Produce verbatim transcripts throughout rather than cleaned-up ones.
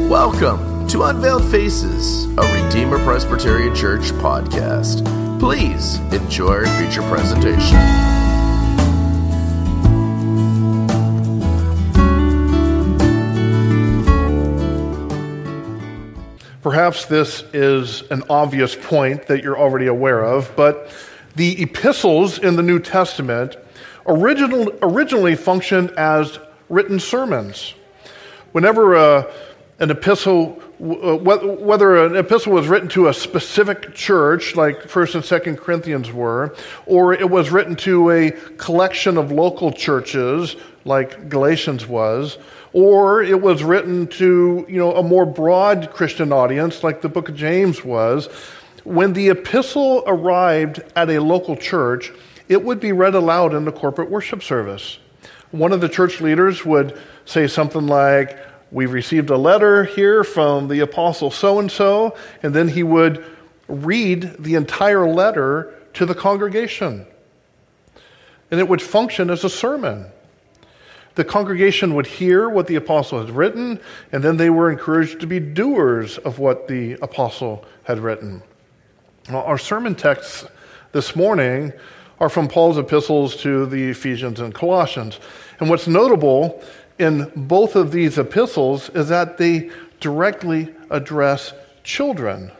Welcome to Unveiled Faces, a Redeemer Presbyterian Church podcast. Please enjoy our feature presentation. Perhaps this is an obvious point that you're already aware of, but the epistles in the New Testament original, originally functioned as written sermons. Whenever uh, an epistle, uh, whether an epistle was written to a specific church, like First and Second Corinthians were, or it was written to a collection of local churches, like Galatians was, or it was written to, you know, a more broad Christian audience, like the book of James was, when the epistle arrived at a local church, it would be read aloud in the corporate worship service. One of the church leaders would say something like, "We've received a letter here from the apostle so-and-so," and then he would read the entire letter to the congregation. And it would function as a sermon. The congregation would hear what the apostle had written, and then they were encouraged to be doers of what the apostle had written. Well, our sermon texts this morning are from Paul's epistles to the Ephesians and Colossians. And what's notable in both of these epistles is that they directly address children.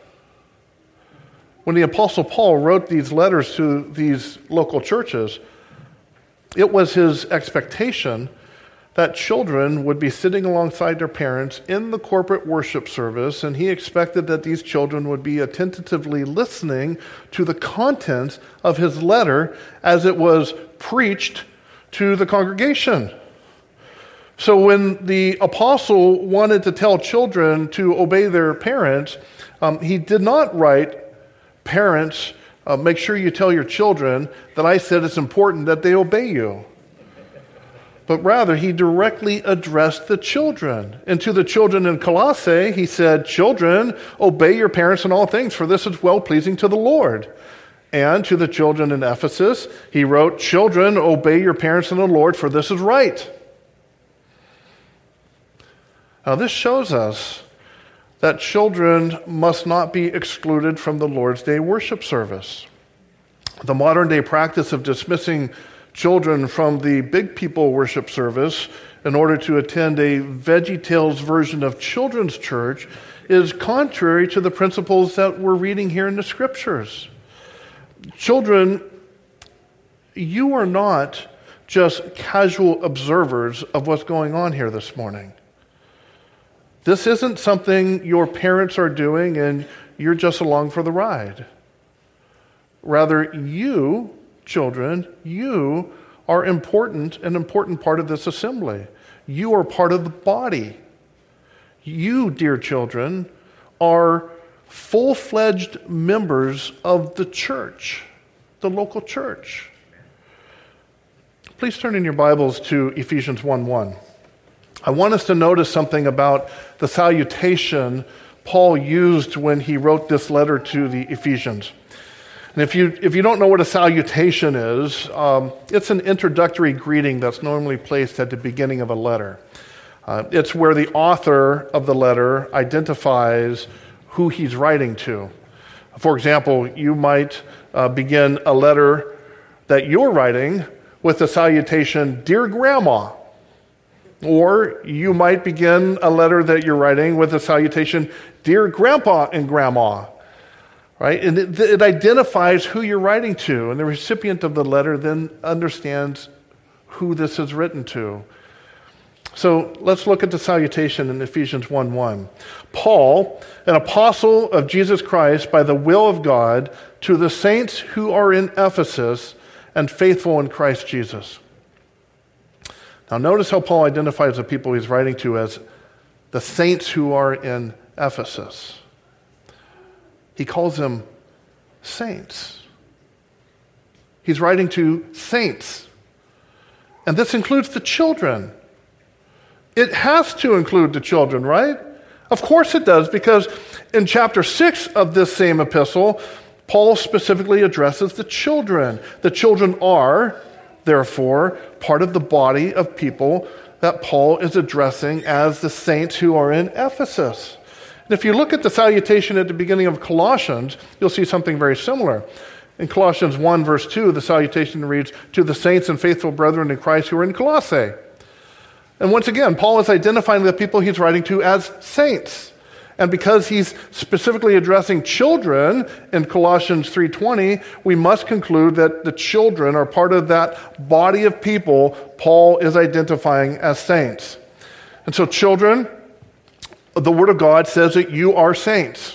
When the Apostle Paul wrote these letters to these local churches, it was his expectation that children would be sitting alongside their parents in the corporate worship service, and he expected that these children would be attentively listening to the contents of his letter as it was preached to the congregation. So when the apostle wanted to tell children to obey their parents, um, he did not write, "Parents, uh, make sure you tell your children that I said it's important that they obey you." But rather, he directly addressed the children. And to the children in Colossae, he said, "Children, obey your parents in all things, for this is well-pleasing to the Lord." And to the children in Ephesus, he wrote, "Children, obey your parents in the Lord, for this is right." Now, this shows us that children must not be excluded from the Lord's Day worship service. The modern-day practice of dismissing children from the big people worship service in order to attend a VeggieTales version of children's church is contrary to the principles that we're reading here in the Scriptures. Children, you are not just casual observers of what's going on here this morning. This isn't something your parents are doing and you're just along for the ride. Rather, you, children, you are important, an important part of this assembly. You are part of the body. You, dear children, are full-fledged members of the church, the local church. Please turn in your Bibles to Ephesians one one. I want us to notice something about the salutation Paul used when he wrote this letter to the Ephesians. And if you if you don't know what a salutation is, um, it's an introductory greeting that's normally placed at the beginning of a letter. Uh, it's where the author of the letter identifies who he's writing to. For example, you might uh, begin a letter that you're writing with the salutation, "Dear Grandma." Or you might begin a letter that you're writing with the salutation, "Dear Grandpa and Grandma." Right? And it, it identifies who you're writing to, and the recipient of the letter then understands who this is written to. So let's look at the salutation in Ephesians one one. Paul, an apostle of Jesus Christ by the will of God, to the saints who are in Ephesus and faithful in Christ Jesus. Now notice how Paul identifies the people he's writing to as the saints who are in Ephesus. He calls them saints. He's writing to saints. And this includes the children. It has to include the children, right? Of course it does, because in chapter six of this same epistle, Paul specifically addresses the children. The children are, therefore, part of the body of people that Paul is addressing as the saints who are in Ephesus. And if you look at the salutation at the beginning of Colossians, you'll see something very similar. In Colossians one, verse two, the salutation reads, "To the saints and faithful brethren in Christ who are in Colossae." And once again, Paul is identifying the people he's writing to as saints. And because he's specifically addressing children in Colossians three twenty, we must conclude that the children are part of that body of people Paul is identifying as saints. And so children, the Word of God says that you are saints.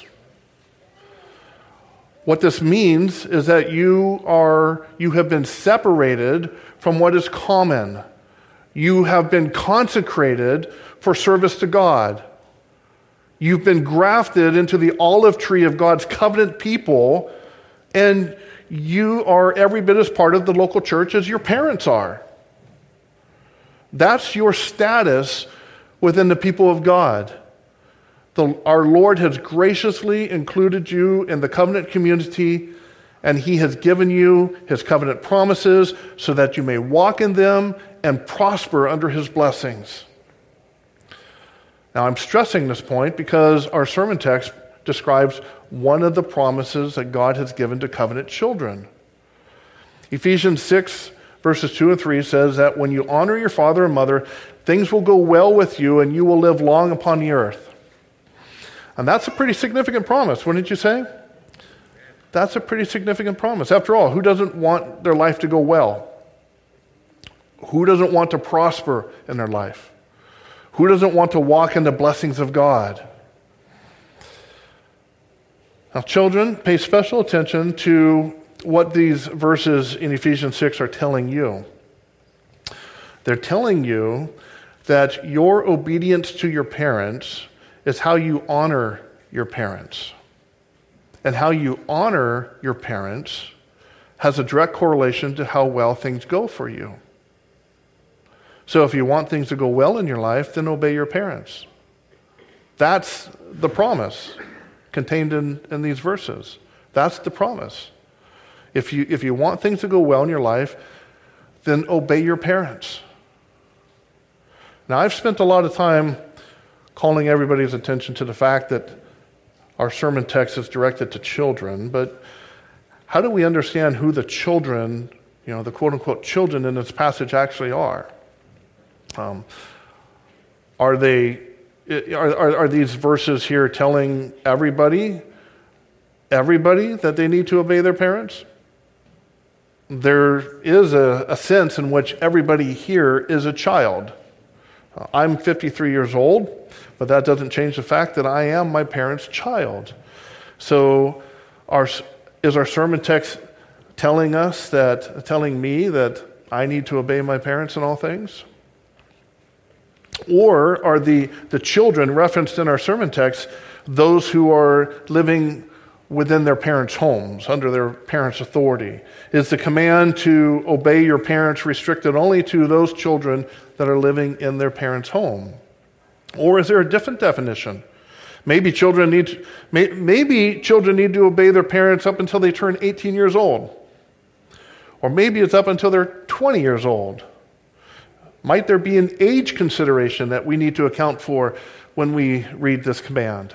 What this means is that you are you have been separated from what is common. You have been consecrated for service to God. You've been grafted into the olive tree of God's covenant people, and you are every bit as part of the local church as your parents are. That's your status within the people of God. The, our Lord has graciously included you in the covenant community, and He has given you His covenant promises so that you may walk in them and prosper under His blessings. Now, I'm stressing this point because our sermon text describes one of the promises that God has given to covenant children. Ephesians six, verses two and three says that when you honor your father and mother, things will go well with you and you will live long upon the earth. And that's a pretty significant promise, wouldn't you say? That's a pretty significant promise. After all, who doesn't want their life to go well? Who doesn't want to prosper in their life? Who doesn't want to walk in the blessings of God? Now, children, pay special attention to what these verses in Ephesians six are telling you. They're telling you that your obedience to your parents is how you honor your parents. And how you honor your parents has a direct correlation to how well things go for you. So if you want things to go well in your life, then obey your parents. That's the promise contained in, in these verses. That's the promise. If you, if you want things to go well in your life, then obey your parents. Now, I've spent a lot of time calling everybody's attention to the fact that our sermon text is directed to children, but how do we understand who the children, you know, the quote-unquote children in this passage actually are? Um, are they are, are are these verses here telling everybody, everybody that they need to obey their parents? There is a, a sense in which everybody here is a child. Uh, I'm fifty-three years old, but that doesn't change the fact that I am my parents' child. So, our is our sermon text telling us that, telling me that I need to obey my parents in all things? Or are the, the children referenced in our sermon text those who are living within their parents' homes, under their parents' authority? Is the command to obey your parents restricted only to those children that are living in their parents' home? Or is there a different definition? Maybe children need to, may, maybe children need to obey their parents up until they turn eighteen years old. Or maybe it's up until they're twenty years old. Might there be an age consideration that we need to account for when we read this command?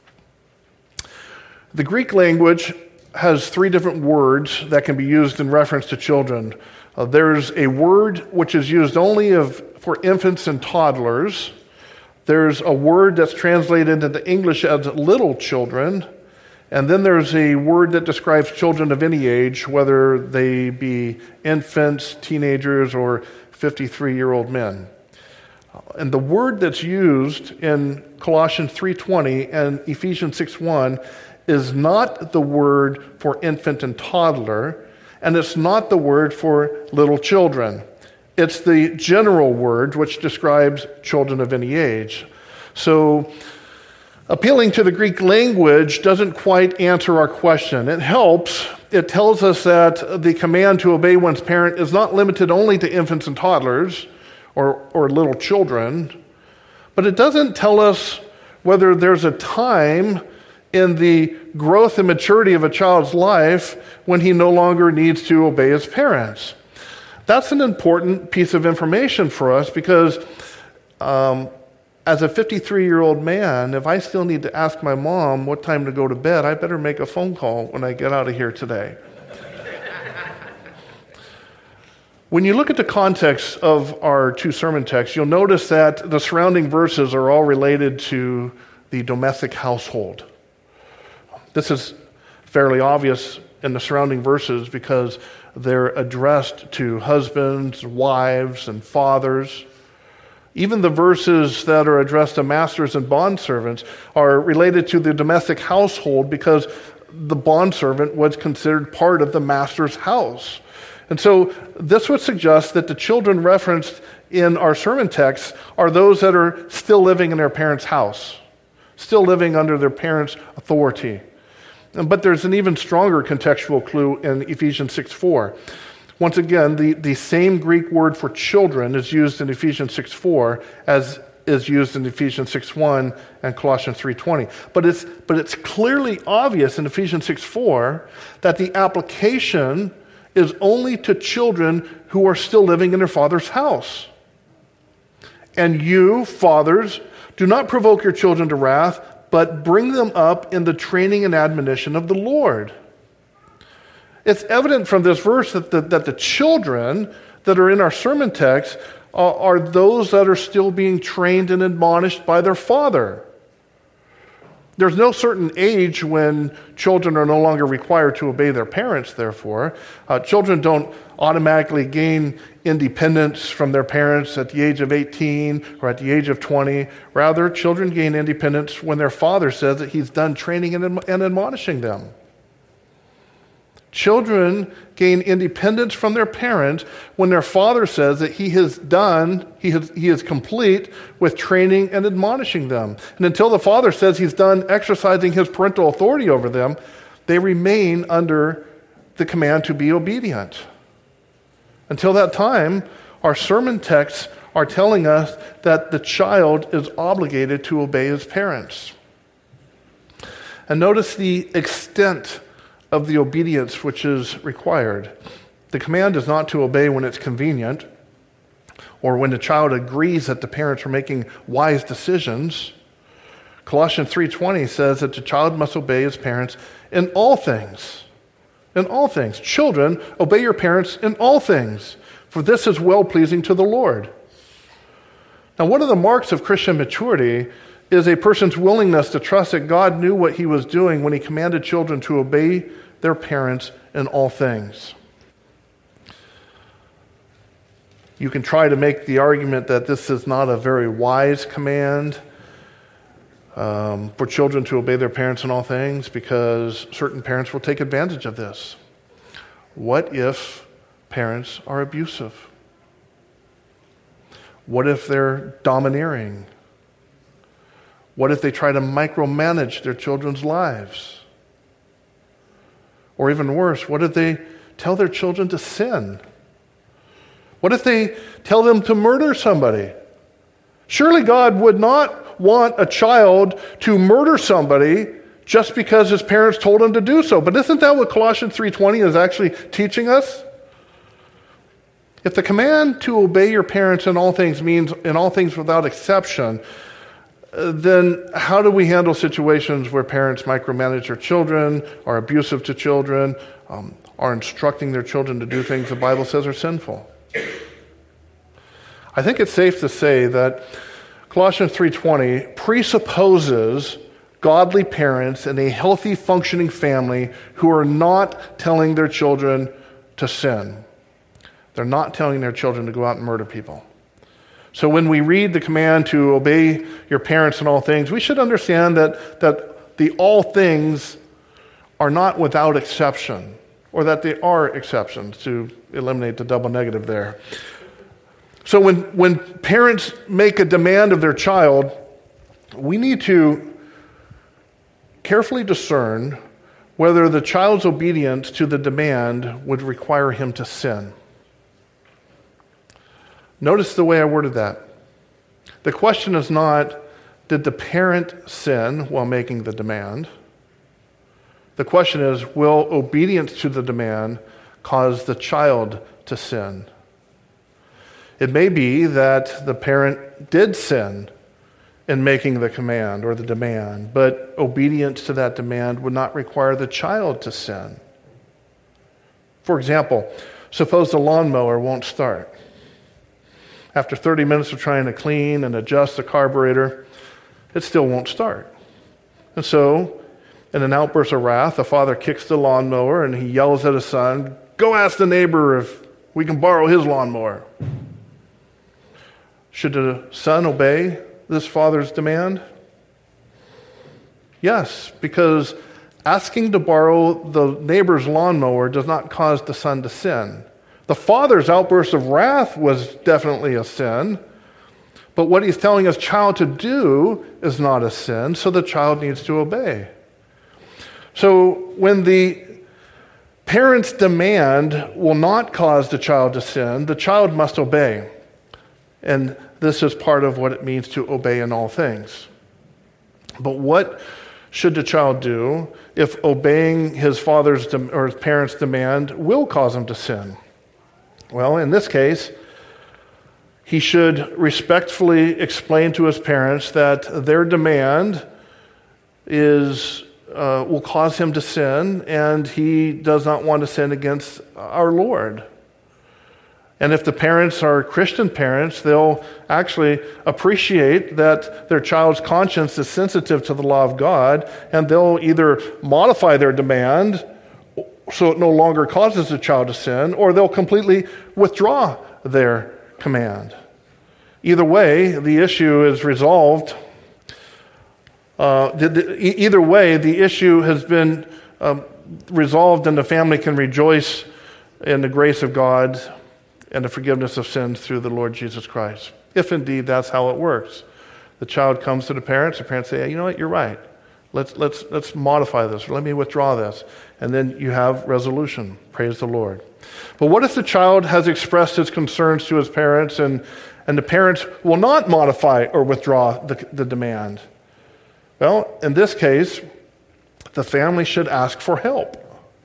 The Greek language has three different words that can be used in reference to children. Uh, there's a word which is used only of, for infants and toddlers. There's a word that's translated into English as little children. And then there's a word that describes children of any age, whether they be infants, teenagers, or fifty-three-year-old men. And the word that's used in Colossians three twenty and Ephesians six one is not the word for infant and toddler, and it's not the word for little children. It's the general word which describes children of any age. So, appealing to the Greek language doesn't quite answer our question. It helps. It tells us that the command to obey one's parent is not limited only to infants and toddlers or, or little children, but it doesn't tell us whether there's a time in the growth and maturity of a child's life when he no longer needs to obey his parents. That's an important piece of information for us because Um, as a fifty-three-year-old man, if I still need to ask my mom what time to go to bed, I better make a phone call when I get out of here today. When you look at the context of our two sermon texts, you'll notice that the surrounding verses are all related to the domestic household. This is fairly obvious in the surrounding verses because they're addressed to husbands, wives, and fathers. Even the verses that are addressed to masters and bondservants are related to the domestic household because the bondservant was considered part of the master's house. And so this would suggest that the children referenced in our sermon text are those that are still living in their parents' house, still living under their parents' authority. But there's an even stronger contextual clue in Ephesians six four. Once again, the, the same Greek word for children is used in Ephesians six four as is used in Ephesians six one and Colossians three twenty. But it's, but it's clearly obvious in Ephesians six four that the application is only to children who are still living in their father's house. And you, fathers, do not provoke your children to wrath, but bring them up in the training and admonition of the Lord. It's evident from this verse that the, that the children that are in our sermon text are, are those that are still being trained and admonished by their father. There's no certain age when children are no longer required to obey their parents, therefore. Uh, children don't automatically gain independence from their parents at the age of eighteen or at the age of twenty. Rather, children gain independence when their father says that he's done training and, and admonishing them. Children gain independence from their parents when their father says that he has done, he, has, he is complete with training and admonishing them. And until the father says he's done exercising his parental authority over them, they remain under the command to be obedient. Until that time, our sermon texts are telling us that the child is obligated to obey his parents. And notice the extent of the obedience which is required. The command is not to obey when it's convenient or when the child agrees that the parents are making wise decisions. Colossians three twenty says that the child must obey his parents in all things. In all things. Children, obey your parents in all things, for this is well-pleasing to the Lord. Now, one of the marks of Christian maturity is a person's willingness to trust that God knew what he was doing when he commanded children to obey their parents in all things. You can try to make the argument that this is not a very wise command um, for children to obey their parents in all things because certain parents will take advantage of this. What if parents are abusive? What if they're domineering? What if they try to micromanage their children's lives? Or even worse, what if they tell their children to sin? What if they tell them to murder somebody? Surely God would not want a child to murder somebody just because his parents told him to do so. But isn't that what Colossians three twenty is actually teaching us? If the command to obey your parents in all things means in all things without exception, then how do we handle situations where parents micromanage their children, are abusive to children, um, are instructing their children to do things the Bible says are sinful? I think it's safe to say that Colossians three twenty presupposes godly parents and a healthy, functioning family who are not telling their children to sin. They're not telling their children to go out and murder people. So when we read the command to obey your parents in all things, we should understand that, that the all things are not without exception, or that they are exceptions, to eliminate the double negative there. So when, when parents make a demand of their child, we need to carefully discern whether the child's obedience to the demand would require him to sin. Notice the way I worded that. The question is not, did the parent sin while making the demand? The question is, will obedience to the demand cause the child to sin? It may be that the parent did sin in making the command or the demand, but obedience to that demand would not require the child to sin. For example, suppose the lawnmower won't start. After thirty minutes of trying to clean and adjust the carburetor, it still won't start. And so, in an outburst of wrath, the father kicks the lawnmower and he yells at his son, "Go ask the neighbor if we can borrow his lawnmower." Should the son obey this father's demand? Yes, because asking to borrow the neighbor's lawnmower does not cause the son to sin. The father's outburst of wrath was definitely a sin, but what he's telling his child to do is not a sin, so the child needs to obey. So when the parent's demand will not cause the child to sin, the child must obey. And this is part of what it means to obey in all things. But what should the child do if obeying his father's de- or his parents' demand will cause him to sin? Well, in this case, he should respectfully explain to his parents that their demand is uh, will cause him to sin, and he does not want to sin against our Lord. And if the parents are Christian parents, they'll actually appreciate that their child's conscience is sensitive to the law of God, and they'll either modify their demand so it no longer causes the child to sin, or they'll completely withdraw their command. Either way, the issue is resolved. Uh, the, the, either way, the issue has been um, resolved, and the family can rejoice in the grace of God and the forgiveness of sins through the Lord Jesus Christ. If indeed that's how it works. The child comes to the parents, the parents say, hey, you know what, you're right. Let's let's let's modify this, or let me withdraw this. And then you have resolution. Praise the Lord. But what if the child has expressed his concerns to his parents, and, and the parents will not modify or withdraw the, the demand? Well, in this case, the family should ask for help.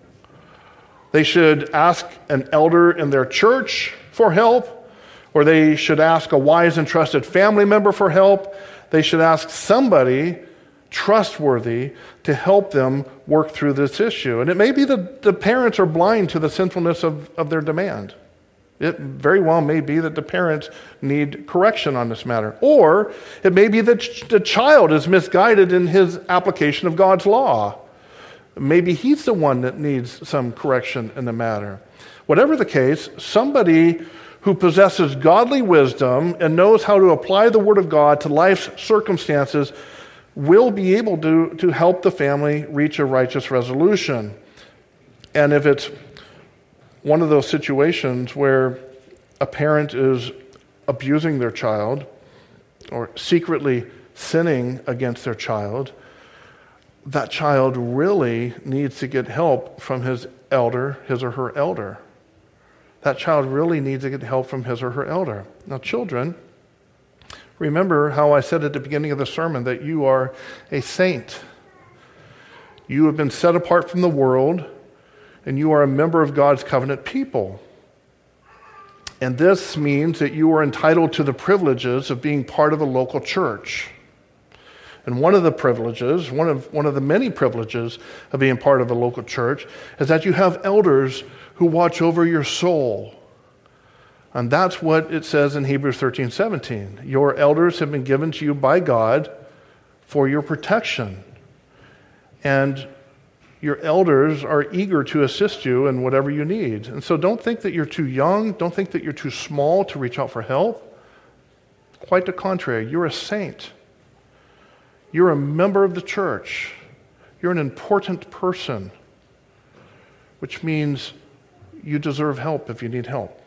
They should ask an elder in their church for help, or they should ask a wise and trusted family member for help. They should ask somebody trustworthy to help them work through this issue. And it may be that the parents are blind to the sinfulness of, of their demand. It very well may be that the parents need correction on this matter. Or it may be that the child is misguided in his application of God's law. Maybe he's the one that needs some correction in the matter. Whatever the case, somebody who possesses godly wisdom and knows how to apply the Word of God to life's circumstances will be able to, to help the family reach a righteous resolution. And if it's one of those situations where a parent is abusing their child or secretly sinning against their child, that child really needs to get help from his elder, his or her elder. That child really needs to get help from his or her elder. Now, children, remember how I said at the beginning of the sermon that you are a saint. You have been set apart from the world, and you are a member of God's covenant people. And this means that you are entitled to the privileges of being part of a local church. And one of the privileges, one of one of the many privileges of being part of a local church is that you have elders who watch over your soul. And that's what it says in Hebrews thirteen seventeen. Your elders have been given to you by God for your protection. And your elders are eager to assist you in whatever you need. And so don't think that you're too young. Don't think that you're too small to reach out for help. Quite the contrary. You're a saint. You're a member of the church. You're an important person, which means you deserve help if you need help.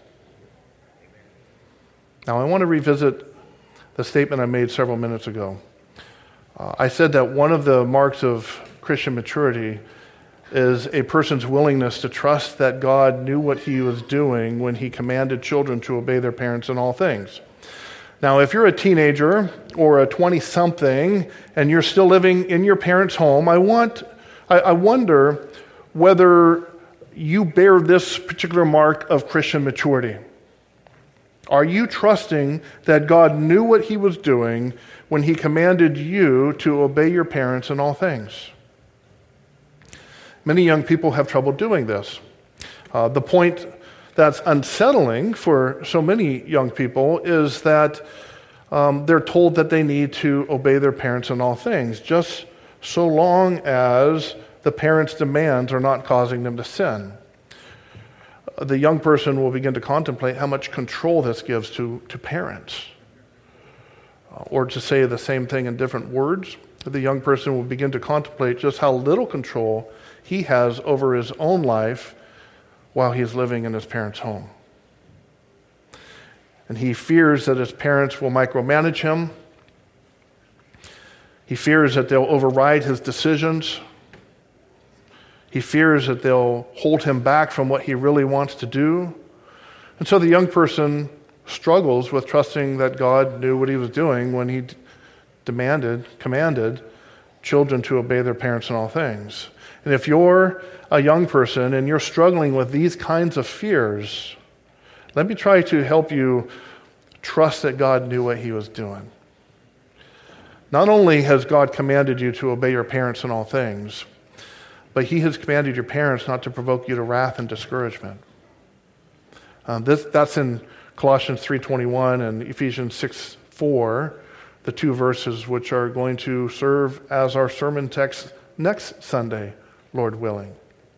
Now, I want to revisit the statement I made several minutes ago. Uh, I said that one of the marks of Christian maturity is a person's willingness to trust that God knew what he was doing when he commanded children to obey their parents in all things. Now, if you're a teenager or a twenty-something and you're still living in your parents' home, I want, I, I wonder whether you bear this particular mark of Christian maturity. Are you trusting that God knew what he was doing when he commanded you to obey your parents in all things? Many young people have trouble doing this. Uh, the point that's unsettling for so many young people is that um, they're told that they need to obey their parents in all things, just so long as the parents' demands are not causing them to sin. The young person will begin to contemplate how much control this gives to, to parents. Uh, or to say the same thing in different words, the young person will begin to contemplate just how little control he has over his own life while he's living in his parents' home. And he fears that his parents will micromanage him. He fears that they'll override his decisions. He fears that they'll hold him back from what he really wants to do. And so the young person struggles with trusting that God knew what he was doing when he d- demanded, commanded children to obey their parents in all things. And if you're a young person and you're struggling with these kinds of fears, let me try to help you trust that God knew what he was doing. Not only has God commanded you to obey your parents in all things, but he has commanded your parents not to provoke you to wrath and discouragement. Um, this, that's in Colossians three twenty-one and Ephesians six four, the two verses which are going to serve as our sermon text next Sunday, Lord willing.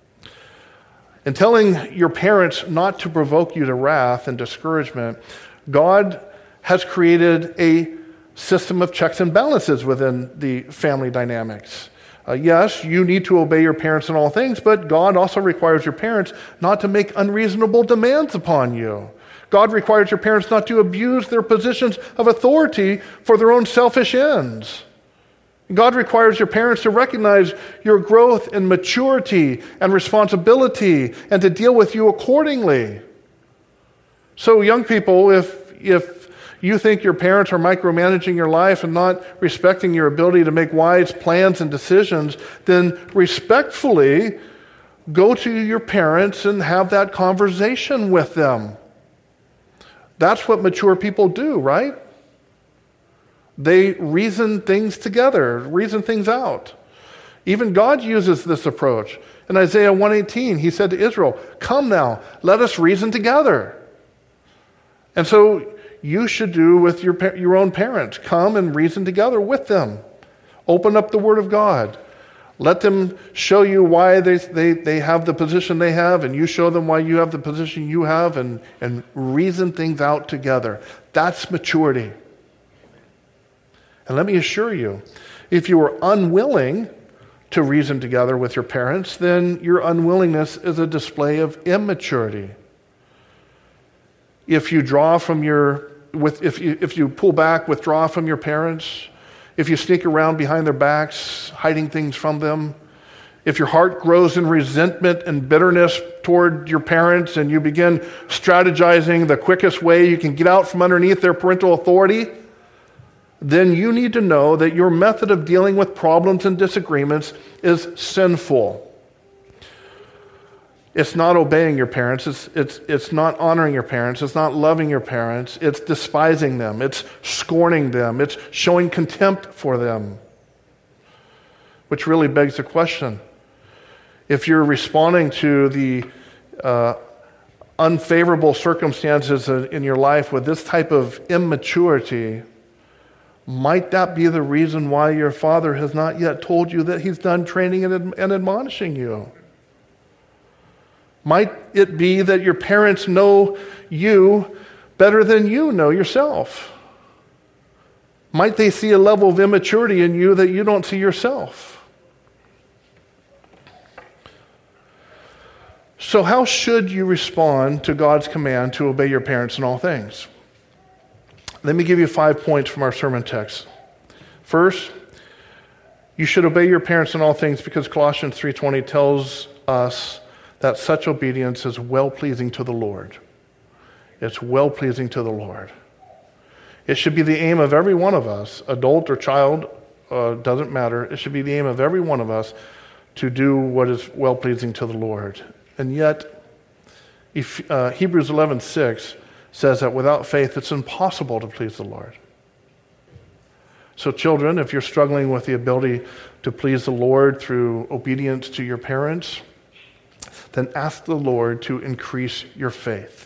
In telling your parents not to provoke you to wrath and discouragement, God has created a system of checks and balances within the family dynamics. Uh, yes, you need to obey your parents in all things, but God also requires your parents not to make unreasonable demands upon you. God requires your parents not to abuse their positions of authority for their own selfish ends. God requires your parents to recognize your growth in maturity and responsibility and to deal with you accordingly. So young people, if if you think your parents are micromanaging your life and not respecting your ability to make wise plans and decisions, then respectfully go to your parents and have that conversation with them. That's what mature people do, right? They reason things together, reason things out. Even God uses this approach. In Isaiah one eighteen, he said to Israel, "Come now, let us reason together." And so you should do with your your own parents. Come and reason together with them. Open up the Word of God. Let them show you why they, they, they have the position they have, and you show them why you have the position you have, and, and reason things out together. That's maturity. And let me assure you, if you are unwilling to reason together with your parents, then your unwillingness is a display of immaturity. If you draw from your, with, if you, if you pull back, withdraw from your parents, if you sneak around behind their backs, hiding things from them, if your heart grows in resentment and bitterness toward your parents and you begin strategizing the quickest way you can get out from underneath their parental authority, then you need to know that your method of dealing with problems and disagreements is sinful. It's not obeying your parents. It's, it's, it's not honoring your parents. It's not loving your parents. It's despising them. It's scorning them. It's showing contempt for them. Which really begs the question. If you're responding to the uh, unfavorable circumstances in your life with this type of immaturity, might that be the reason why your father has not yet told you that he's done training and, and admonishing you? Might it be that your parents know you better than you know yourself? Might they see a level of immaturity in you that you don't see yourself? So how should you respond to God's command to obey your parents in all things? Let me give you five points from our sermon text. First, you should obey your parents in all things because Colossians three twenty tells us that such obedience is well-pleasing to the Lord. It's well-pleasing to the Lord. It should be the aim of every one of us, adult or child, uh, doesn't matter. It should be the aim of every one of us to do what is well-pleasing to the Lord. And yet, if, uh, Hebrews eleven six says that without faith, it's impossible to please the Lord. So children, if you're struggling with the ability to please the Lord through obedience to your parents, then ask the Lord to increase your faith.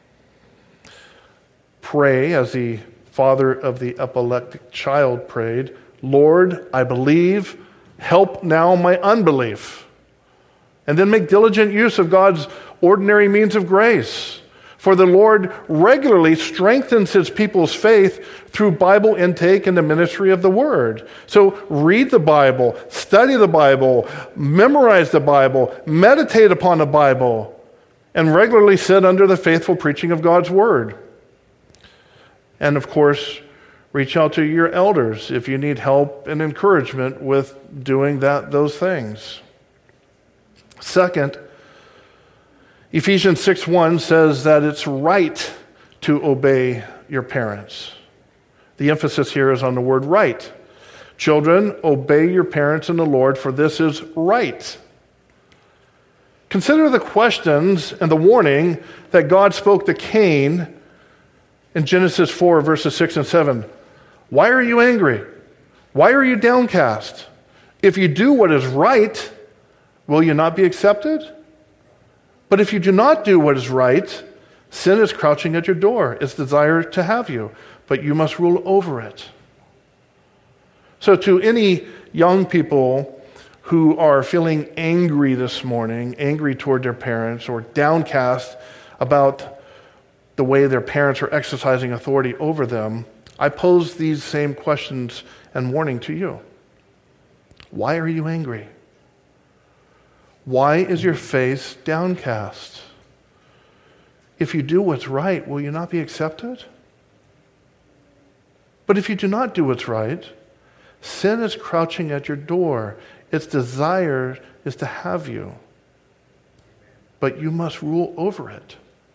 Pray as the father of the epileptic child prayed, Lord, I believe, help now my unbelief. And then make diligent use of God's ordinary means of grace. For the Lord regularly strengthens his people's faith through Bible intake and the ministry of the Word. So read the Bible, study the Bible, memorize the Bible, meditate upon the Bible, and regularly sit under the faithful preaching of God's Word. And of course, reach out to your elders if you need help and encouragement with doing that, those things. Second, Ephesians six one says that it's right to obey your parents. The emphasis here is on the word right. Children, obey your parents in the Lord, for this is right. Consider the questions and the warning that God spoke to Cain in Genesis four, verses six and seven. Why are you angry? Why are you downcast? If you do what is right, will you not be accepted? But if you do not do what is right, sin is crouching at your door. Its desire to have you, but you must rule over it. So to any young people who are feeling angry this morning, angry toward their parents, or downcast about the way their parents are exercising authority over them, I pose these same questions and warning to you. Why are you angry? Why is your face downcast? If you do what's right, will you not be accepted? But if you do not do what's right, sin is crouching at your door. Its desire is to have you, but you must rule over it.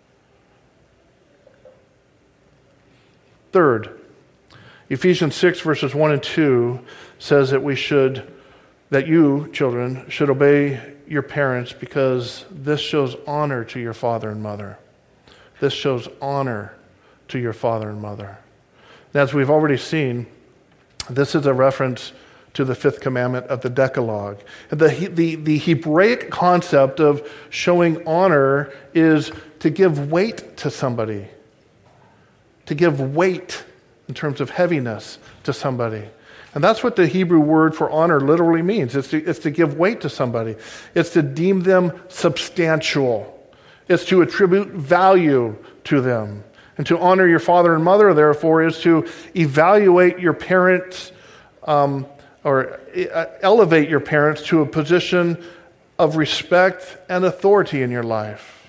Third, Ephesians six, verses one and two says that we should, that you, children, should obey your parents because this shows honor to your father and mother. This shows honor to your father and mother. And as we've already seen, this is a reference to the fifth commandment of the Decalogue. The, the, the Hebraic concept of showing honor is to give weight to somebody, to give weight in terms of heaviness to somebody. And that's what the Hebrew word for honor literally means. It's to, it's to give weight to somebody. It's to deem them substantial. It's to attribute value to them. And to honor your father and mother, therefore, is to evaluate your parents, um, or elevate your parents to a position of respect and authority in your life.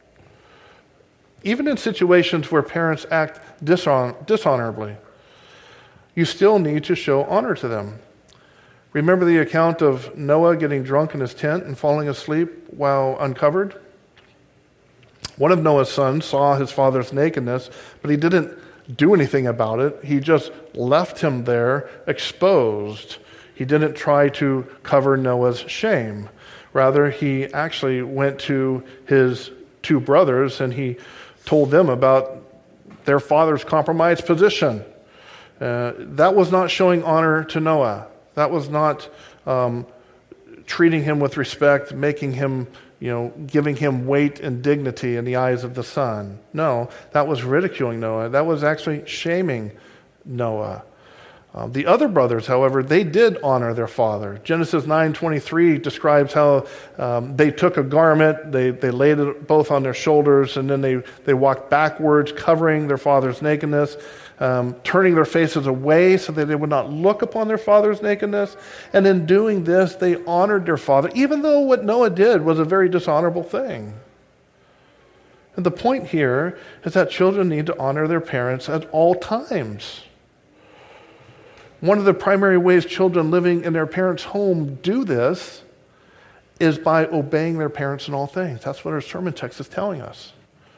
Even in situations where parents act dishon- dishonorably, you still need to show honor to them. Remember the account of Noah getting drunk in his tent and falling asleep while uncovered? One of Noah's sons saw his father's nakedness, but he didn't do anything about it. He just left him there exposed. He didn't try to cover Noah's shame. Rather, he actually went to his two brothers and he told them about their father's compromised position. Uh, that was not showing honor to Noah. That was not um, treating him with respect, making him, you know, giving him weight and dignity in the eyes of the son. No, that was ridiculing Noah. That was actually shaming Noah. Uh, the other brothers, however, they did honor their father. Genesis nine twenty-three describes how um, they took a garment, they, they laid it both on their shoulders, and then they, they walked backwards, covering their father's nakedness, um, turning their faces away so that they would not look upon their father's nakedness. And in doing this, they honored their father, even though what Noah did was a very dishonorable thing. And the point here is that children need to honor their parents at all times. One of the primary ways children living in their parents' home do this is by obeying their parents in all things. That's what our sermon text is telling us.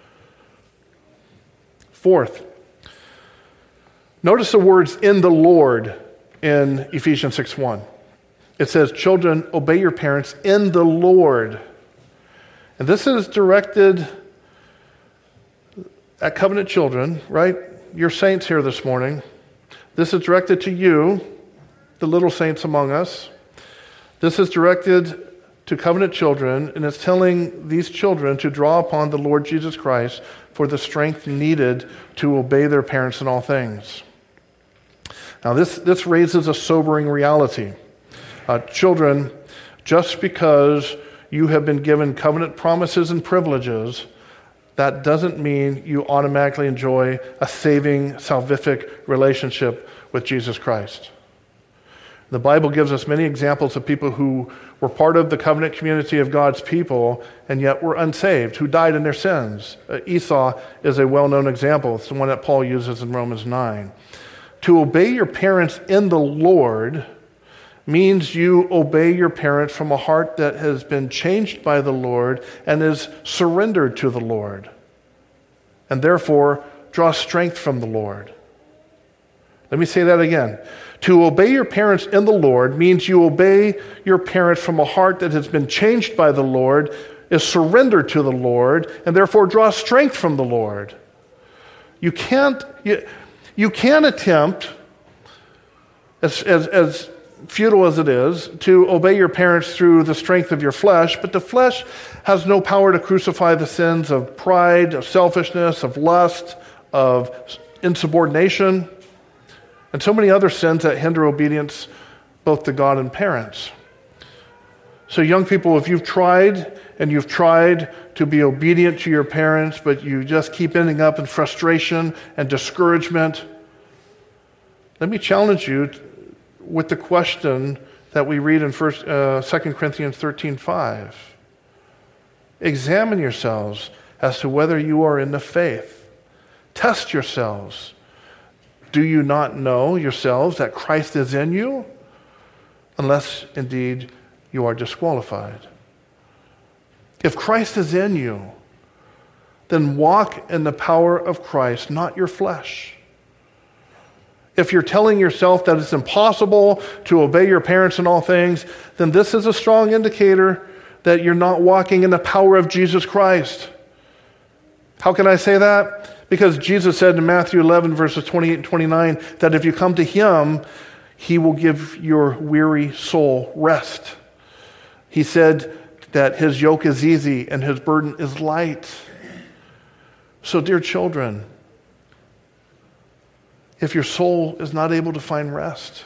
Fourth, notice the words "in the Lord" in Ephesians six one. It says, "Children, obey your parents in the Lord." And this is directed at Covenant Children, right? You're saints here this morning. This is directed to you, the little saints among us. This is directed to Covenant Children, and it's telling these children to draw upon the Lord Jesus Christ for the strength needed to obey their parents in all things. Now, this, this raises a sobering reality. Uh, children, just because you have been given covenant promises and privileges, that doesn't mean you automatically enjoy a saving, salvific relationship with Jesus Christ. The Bible gives us many examples of people who were part of the covenant community of God's people and yet were unsaved, who died in their sins. Uh, Esau is a well-known example. It's the one that Paul uses in Romans nine. To obey your parents in the Lord means you obey your parents from a heart that has been changed by the Lord and is surrendered to the Lord, and therefore draw strength from the Lord. Let me say that again. To obey your parents in the Lord means you obey your parents from a heart that has been changed by the Lord, is surrendered to the Lord, and therefore draw strength from the Lord. You can't, you, you can attempt, as, as, as futile as it is, to obey your parents through the strength of your flesh, but the flesh has no power to crucify the sins of pride, of selfishness, of lust, of insubordination, and so many other sins that hinder obedience both to God and parents. So young people, if you've tried and you've tried to be obedient to your parents, but you just keep ending up in frustration and discouragement, let me challenge you with the question that we read in First, uh, Second Corinthians thirteen five. Examine yourselves as to whether you are in the faith. Test yourselves. Do you not know yourselves that Christ is in you? Unless indeed you are disqualified. If Christ is in you, then walk in the power of Christ, not your flesh. If you're telling yourself that it's impossible to obey your parents in all things, then this is a strong indicator that you're not walking in the power of Jesus Christ. How can I say that? Because Jesus said in Matthew eleven, verses twenty-eight and twenty-nine, that if you come to him, he will give your weary soul rest. He said that his yoke is easy and his burden is light. So, dear children, if your soul is not able to find rest,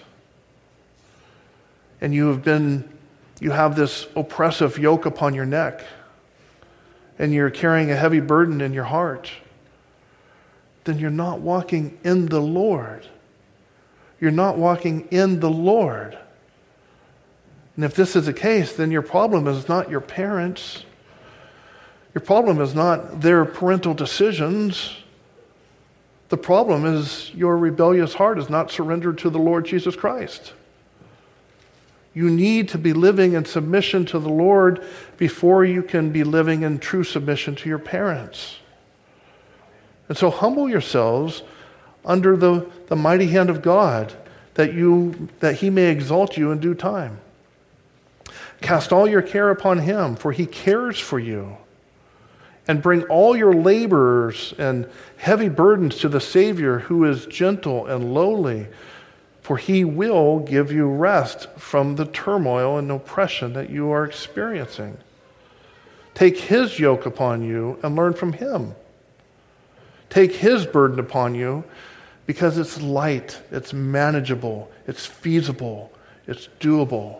and you have been, you have this oppressive yoke upon your neck, and you're carrying a heavy burden in your heart, then you're not walking in the Lord. You're not walking in the Lord. And if this is the case, then your problem is not your parents. Your problem is not their parental decisions. The problem is your rebellious heart is not surrendered to the Lord Jesus Christ. You need to be living in submission to the Lord before you can be living in true submission to your parents. And so humble yourselves under the, the mighty hand of God, that you that he may exalt you in due time. Cast all your care upon him, for he cares for you. And bring all your labors and heavy burdens to the Savior, who is gentle and lowly, for he will give you rest from the turmoil and oppression that you are experiencing. Take his yoke upon you and learn from him. Take his burden upon you because it's light, it's manageable, it's feasible, it's doable.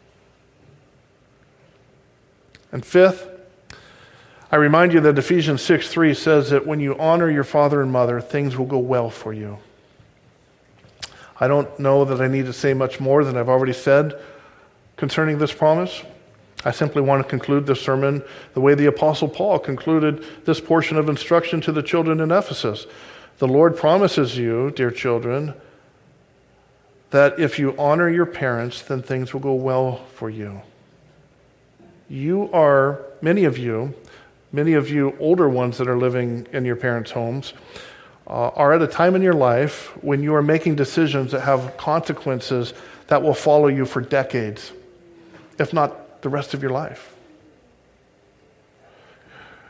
And fifth, I remind you that Ephesians six three says that when you honor your father and mother, things will go well for you. I don't know that I need to say much more than I've already said concerning this promise. I simply want to conclude this sermon the way the Apostle Paul concluded this portion of instruction to the children in Ephesus. The Lord promises you, dear children, that if you honor your parents, then things will go well for you. You are, many of you, many of you older ones that are living in your parents' homes, uh, are at a time in your life when you are making decisions that have consequences that will follow you for decades, if not the rest of your life.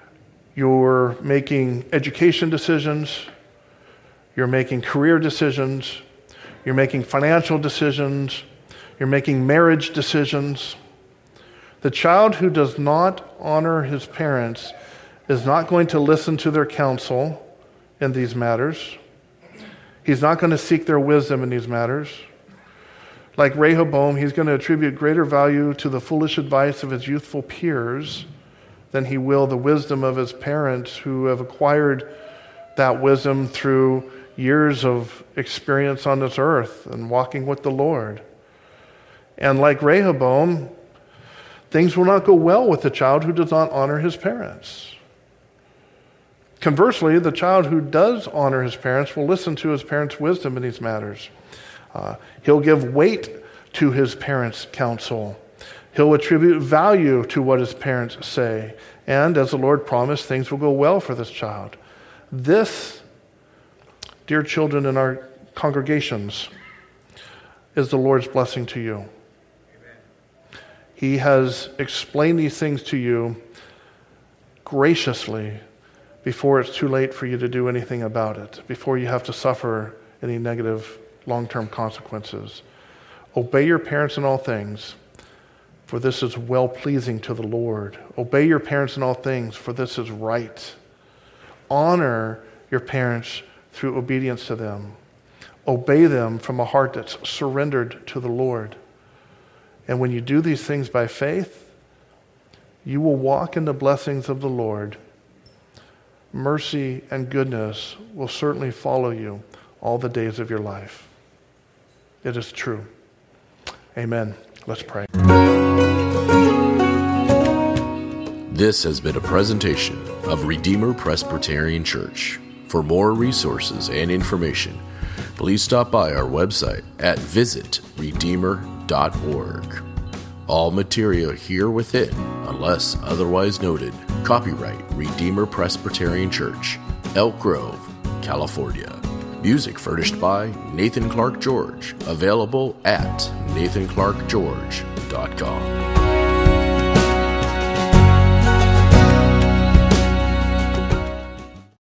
You're making education decisions. You're making career decisions. You're making financial decisions. You're making marriage decisions. The child who does not honor his parents is not going to listen to their counsel in these matters. He's not going to seek their wisdom in these matters. Like Rehoboam, he's going to attribute greater value to the foolish advice of his youthful peers than he will the wisdom of his parents who have acquired that wisdom through years of experience on this earth and walking with the Lord. And like Rehoboam, things will not go well with the child who does not honor his parents. Conversely, the child who does honor his parents will listen to his parents' wisdom in these matters. Uh, he'll give weight to his parents' counsel. He'll attribute value to what his parents say. And as the Lord promised, things will go well for this child. This, dear children in our congregations, is the Lord's blessing to you. Amen. He has explained these things to you graciously before it's too late for you to do anything about it, before you have to suffer any negative long-term consequences. Obey your parents in all things, for this is well-pleasing to the Lord. Obey your parents in all things, for this is right. Honor your parents through obedience to them. Obey them from a heart that's surrendered to the Lord. And when you do these things by faith, you will walk in the blessings of the Lord. Mercy and goodness will certainly follow you all the days of your life. It is true. Amen. Let's pray. This has been a presentation of Redeemer Presbyterian Church. For more resources and information, please stop by our website at visit redeemer dot org. All material here within, unless otherwise noted, copyright Redeemer Presbyterian Church, Elk Grove, California. Music furnished by Nathan Clark George, available at nathan clark george dot com.